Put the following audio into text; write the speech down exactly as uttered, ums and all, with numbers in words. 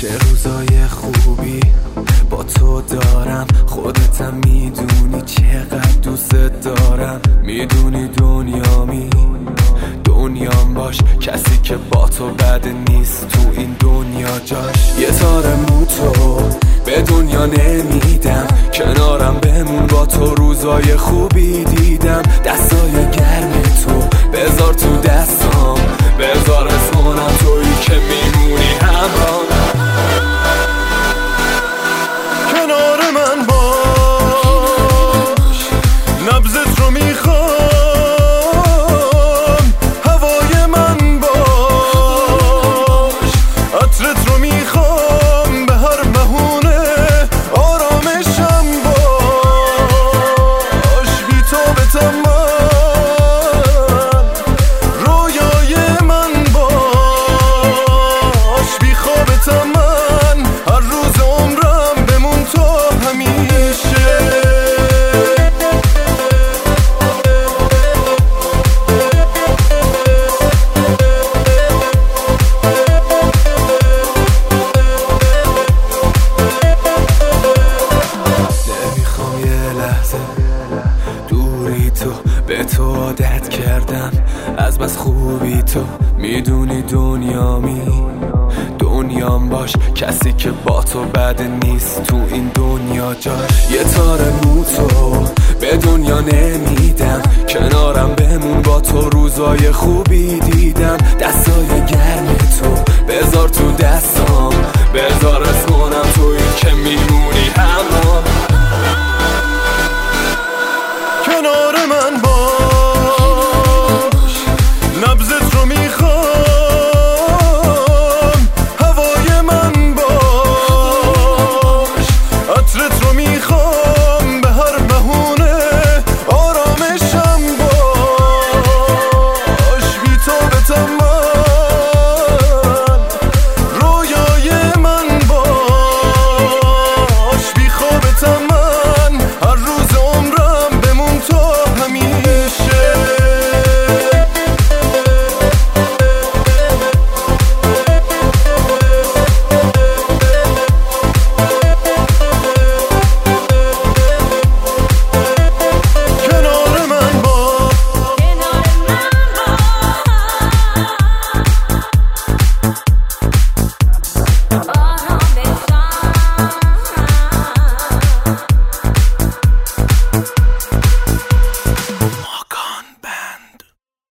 چه روزای خوبی با تو دارم، خودتم میدونی چقدر دوست دارم. میدونی دنیامی دنیام باش، کسی که با تو بد نیست تو این دنیا جاش. یه تار مو تو به دنیا نمیدم، کنارم بمون با تو روزای خوبی دیدم. دستای گرم تو بذار تو دستام، بذار اسمونم تویی که میمونی همراه. کنار من باش، نبضت رو میخوام، هوای من باش، عطرت رو میخوام، به هر بهونه آرامشم باش. بی تو به تمام رویای من باش، بی خوابت من هر روز عمرم بمون تو همیشه. نمیخوام یه لحظه دوری تو، به تو عادت کردم از بس خوبی تو. میدونی دنیامی دنیام باش، کسی که با تو بد نیست تو این دنیا جاش. یه تار مو تو به دنیا نمیدم، کنارم بمون با تو روزای خوبی دیدم. دستای گرم تو بذار تو دستم،